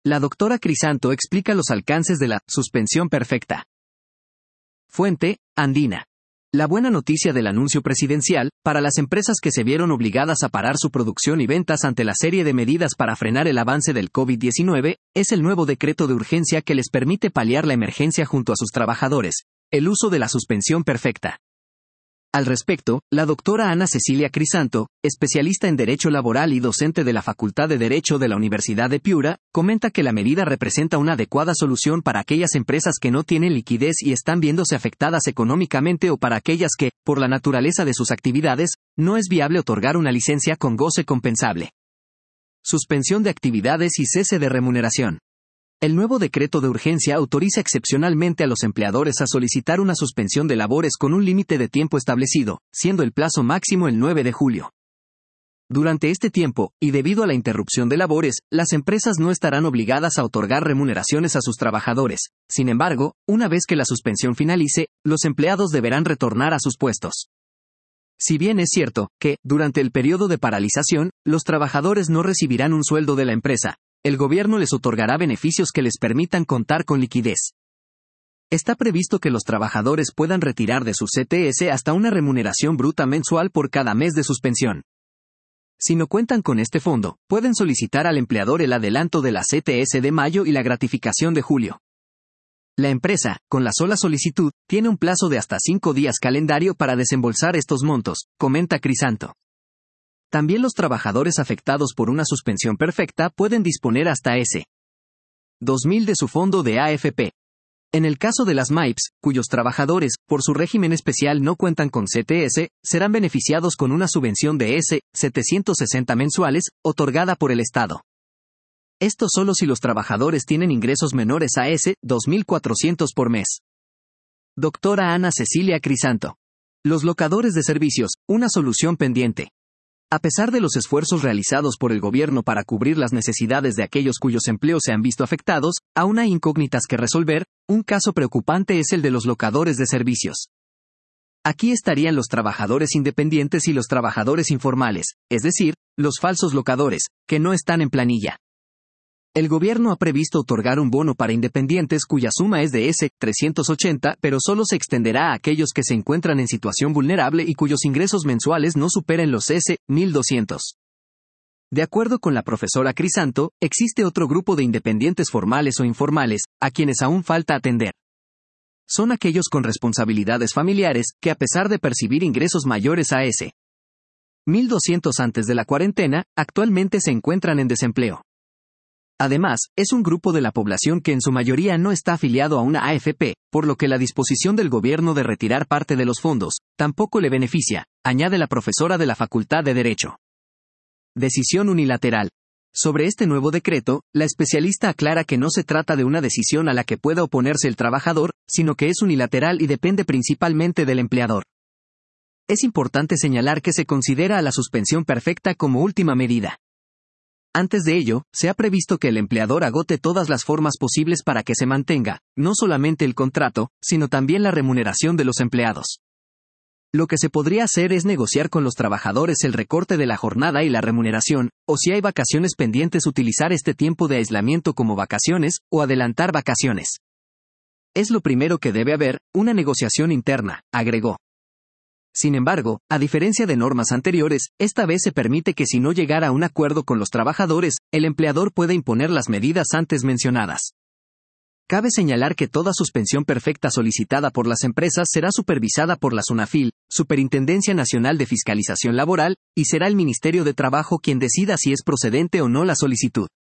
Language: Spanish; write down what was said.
La doctora Crisanto explica los alcances de la suspensión perfecta. Fuente, Andina. La buena noticia del anuncio presidencial, para las empresas que se vieron obligadas a parar su producción y ventas ante la serie de medidas para frenar el avance del COVID-19, es el nuevo decreto de urgencia que les permite paliar la emergencia junto a sus trabajadores, el uso de la suspensión perfecta. Al respecto, la doctora Ana Cecilia Crisanto, especialista en Derecho Laboral y docente de la Facultad de Derecho de la Universidad de Piura, comenta que la medida representa una adecuada solución para aquellas empresas que no tienen liquidez y están viéndose afectadas económicamente o para aquellas que, por la naturaleza de sus actividades, no es viable otorgar una licencia con goce compensable. Suspensión de actividades y cese de remuneración. El nuevo decreto de urgencia autoriza excepcionalmente a los empleadores a solicitar una suspensión de labores con un límite de tiempo establecido, siendo el plazo máximo el 9 de julio. Durante este tiempo, y debido a la interrupción de labores, las empresas no estarán obligadas a otorgar remuneraciones a sus trabajadores. Sin embargo, una vez que la suspensión finalice, los empleados deberán retornar a sus puestos. Si bien es cierto que, durante el periodo de paralización, los trabajadores no recibirán un sueldo de la empresa, el gobierno les otorgará beneficios que les permitan contar con liquidez. Está previsto que los trabajadores puedan retirar de su CTS hasta una remuneración bruta mensual por cada mes de suspensión. Si no cuentan con este fondo, pueden solicitar al empleador el adelanto de la CTS de mayo y la gratificación de julio. La empresa, con la sola solicitud, tiene un plazo de hasta 5 días calendario para desembolsar estos montos, comenta Crisanto. También los trabajadores afectados por una suspensión perfecta pueden disponer hasta ese 2.000 de su fondo de AFP. En el caso de las MAIPs, cuyos trabajadores, por su régimen especial no cuentan con CTS, serán beneficiados con una subvención de 760 mensuales, otorgada por el Estado. Esto solo si los trabajadores tienen ingresos menores a 2.400 por mes. Doctora Ana Cecilia Crisanto. Los locadores de servicios, una solución pendiente. A pesar de los esfuerzos realizados por el gobierno para cubrir las necesidades de aquellos cuyos empleos se han visto afectados, aún hay incógnitas que resolver. Un caso preocupante es el de los locadores de servicios. Aquí estarían los trabajadores independientes y los trabajadores informales, es decir, los falsos locadores, que no están en planilla. El gobierno ha previsto otorgar un bono para independientes cuya suma es de 380, pero solo se extenderá a aquellos que se encuentran en situación vulnerable y cuyos ingresos mensuales no superen los 1.200. De acuerdo con la profesora Crisanto, existe otro grupo de independientes formales o informales, a quienes aún falta atender. Son aquellos con responsabilidades familiares, que a pesar de percibir ingresos mayores a 1.200 antes de la cuarentena, actualmente se encuentran en desempleo. Además, es un grupo de la población que en su mayoría no está afiliado a una AFP, por lo que la disposición del gobierno de retirar parte de los fondos tampoco le beneficia, añade la profesora de la Facultad de Derecho. Decisión unilateral. Sobre este nuevo decreto, la especialista aclara que no se trata de una decisión a la que pueda oponerse el trabajador, sino que es unilateral y depende principalmente del empleador. Es importante señalar que se considera a la suspensión perfecta como última medida. Antes de ello, se ha previsto que el empleador agote todas las formas posibles para que se mantenga, no solamente el contrato, sino también la remuneración de los empleados. Lo que se podría hacer es negociar con los trabajadores el recorte de la jornada y la remuneración, o si hay vacaciones pendientes utilizar este tiempo de aislamiento como vacaciones, o adelantar vacaciones. Es lo primero que debe haber, una negociación interna, agregó. Sin embargo, a diferencia de normas anteriores, esta vez se permite que si no llegara a un acuerdo con los trabajadores, el empleador pueda imponer las medidas antes mencionadas. Cabe señalar que toda suspensión perfecta solicitada por las empresas será supervisada por la SUNAFIL, Superintendencia Nacional de Fiscalización Laboral, y será el Ministerio de Trabajo quien decida si es procedente o no la solicitud.